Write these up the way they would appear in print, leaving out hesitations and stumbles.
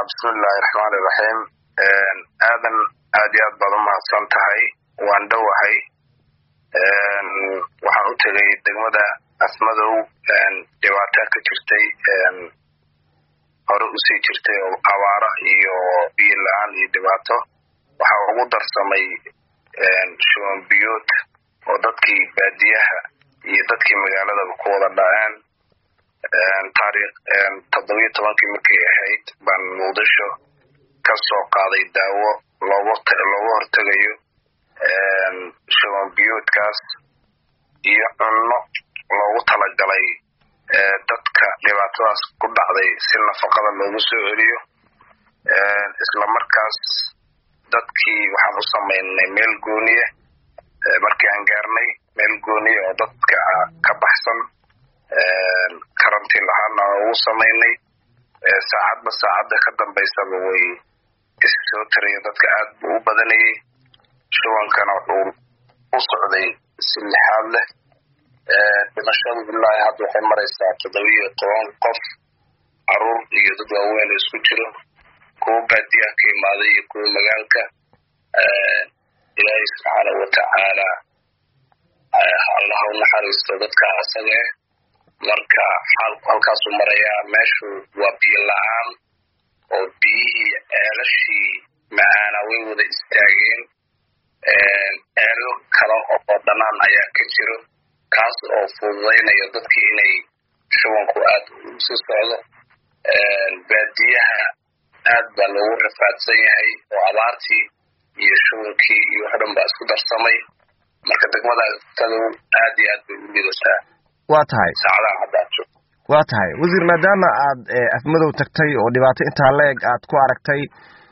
bismillaahi raxmaani raxiim. aadan aad iyo aad baad u mahadsan tahay. waan dhowahay. waxaan u tegay degmada Afmadow. dhibaato ka jirtay hore usii jirtay oo abaara iyo biyo la-aan iyo dhibaato. waxaa ugu darsamay shuban biyood oo dadkii baadiyaha iyo dadkii magaaladaba ku wada dhaceen. taariikh 17 markay ahayd baan Muqdisho ka soo qaaday daawo looga hortagayo shuban biyoodkaas iyo cunno loogu talagalay dadka dhibaatadaas ku dhacday si nafaqada loogu soo celiyo. isla markaas dadkii waxaan u samaynay meel gooniye markii aan gaarnay meel gooniye oo dadka ka baxsan karantiin lahaana ugu samaynay. saacadba saacadda ka dambaysaba way isoo tiraya dadka aad buu u badanayay. shubankana wuxuu u socday si lixaad leh. dhimashadu ilaahi hadda waxay maraysaa 17 qof, caruur iyo dad waaweyn isku jiro, kuwa baadiyaha ka imaaday iyo kuwa magaalka. ilaahi subxaanahu watacaala allah u naxariisto dadka asaga marka xaalku halkaasuu marayaa. meeshu waa biyo la-aan oo biyihii ceelashii macaana way wada istaageen. ceelo kale oo dhanaan ayaa ka jiro, kaas oo fududaynayo dadkii inay shubanku aad u soo socdo. baadiyaha aad baa loogu rafaadsan yahay oo abaartii iyo shubankii iyo wax dhan baa isku darsamay. marka degmada Afmadow aad iyo aad bay u liidataa. waa tahay saacadaha hadda aad joogto. waa tahay wasiir, maadaama aad Afmadow tagtay oo dhibaato intaa leeg aad ku aragtay,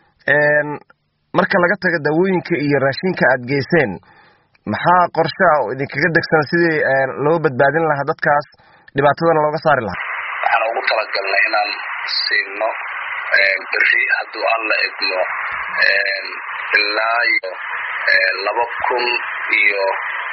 marka laga tago daawooyinka iyo raashinka aad geyseen, maxaa qorshe ah oo idinkaga degsan sidii loo badbaadin lahaa dadkaas dhibaatadana looga saari lahaa? waxaan ugu talagalnay inaan siino berri hadduu alla idmo ilaa iyo 2,000 iyo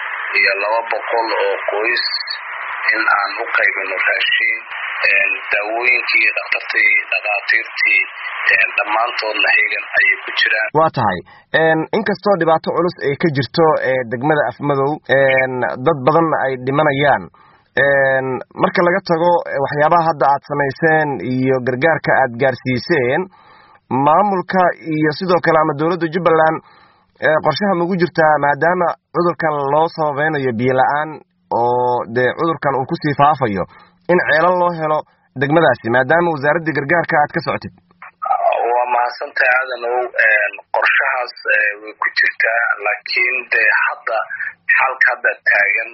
200 oo qoys in aan u qaybino raashin. daawooyinkii dhakhaatiirtii dhammaantoodna heegan ayay ku jiraan. waa tahay inkastoo dhibaato culus ay ka jirto degmada Afmadow, dad badan ay dhimanayaan, marka laga tago waxyaabaha hadda aad samayseen iyo gargaarka aad gaarsiiseen, maamulka iyo sidoo kale ama dowladda Jubbaland qorshaha magu jirtaa maadaama cudurkan loo sababeynayo biyo la-aan oo dee cudurkan uu kusii faafayo, in ceelal loo helo degmadaasi maadaama wasaaradda gargaarka aad ka socotid? waa mahadsantahay aadanow. qorshahaas way ku jirtaa, laakiin dee hadda xaalka hadda taagan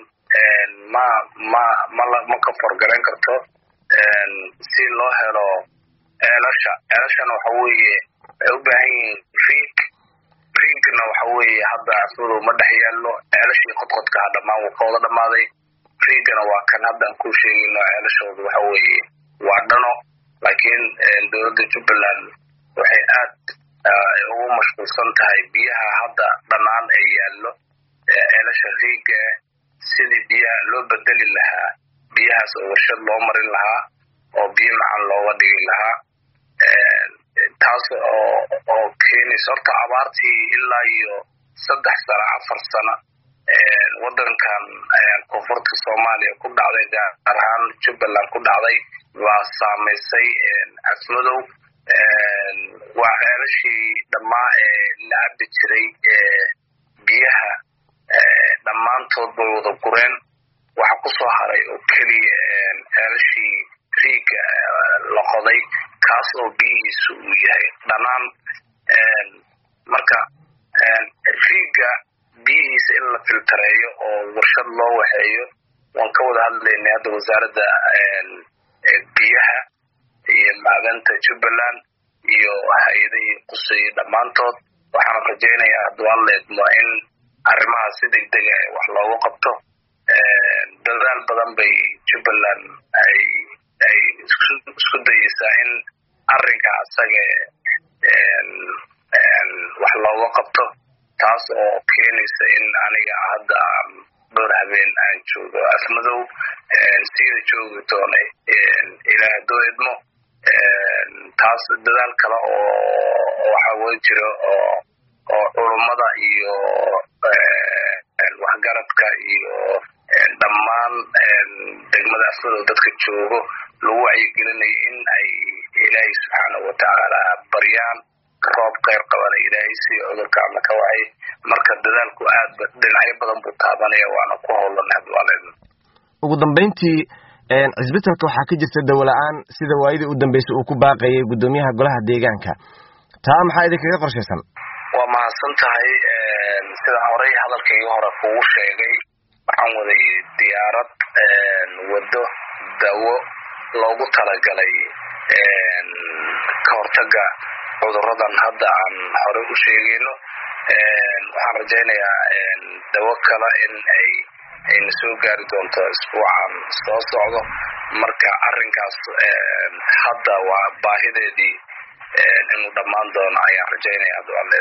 ma ka forgarayn karto. si loo helo ceelashana waxa weeye ay u baahan yihiin riigna waxa weeye hadda Afmadow ma dhex yaallo. ceelashii qodqodka dhammaan wuu ka wada dhammaaday. riigana waa kan haddaan ku sheegayno ceelashooda waxa weeye waa dhano. laakiin dowladda Jubbaland waxay aad ugu mashquulsan tahay biyaha hadda dhanaan ee yaallo ceelasha riiga, sidii biyaha loo bedeli lahaa, biyahaas oo warshad loo marin lahaa oo biyo macaan looga dhigi lahaa. taas oo keenaysa horta abaartii ilaa iyo 3 sano 4 sano wadankan koonfurta Soomaaliya ku dhacday, gaar ahaan Jubbaland ku dhacday, waa saamaysay Afmadow. waa ceelashii dhammaa la cabbi jiray biyaha dhammaantood bay wada gureen. waxa ku soo haray oo keliya ceelashii riiga la qoday, kaas oo biyihiisu uu yahay dhanaan. marka riiga biyihiisa in la filtareeyo oo warshad loo waxeeyo waan ka wada hadlaynay hadda wasaaradda biyaha iyo macdanta Jubbaland iyo hay-adihii quseeyey dhammaantood. waxaan rajaynayaa hadduu alla idmo in arrimahaas si degdeg ah wax loogu qabto. dadaal badan bay Jubbaland ay isku dayeysaa in arrinka asaga wax looga qabto, taas oo keenaysa in aniga hadda dhowr habeen aan joogo Afmadow, sida joogi doona ilaa hadduu idmo. taas dadaal kale oo waxa way jiro oo culimada iyo waxgaradka iyo dhammaan degmada Afmadow dadka joogo lagu wacyigelinayo in ay Ilaahay subxaanahu wa ta'aala baryaan roob khayr qabana Ilaahay si cudurka ama ka wacay marka dadaalku aad dhinacyo badan buu taabanaya waana ku howlanahay walaalayaal. ugu dambeyntii isbitaalka waxaa ka jirta dawo la'aan sida waayadii u dambeysay uu ku baaqayay gudoomiyaha golaha deegaanka taa maxaa idinkaga qorshaysan? waa mahadsan tahay sida horey hadalkayga hore kugu sheegay waxaan waday diyaarad wado dawo loogu talagalay ka hortaga cuduradan hadda aan hore u sheegayno waxaan rajaynayaa dawo kale in ayna soo gaari doonto isbuucan soo socdo marka arrinkaas hadda waa baahideedii inuu dhammaan doono ayaan rajaynayaa.